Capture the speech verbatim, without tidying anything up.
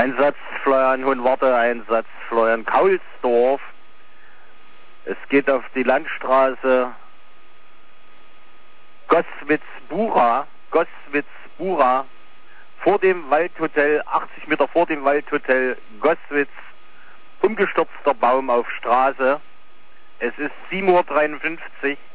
Einsatz Florian Hohenwarte, Einsatz Florian Kaulsdorf. Es geht auf die Landstraße Goswitz-Bura, Goswitz-Bura, vor dem Waldhotel, achtzig Meter vor dem Waldhotel Goswitz, umgestürzter Baum auf Straße. Es ist sieben Uhr dreiundfünfzig.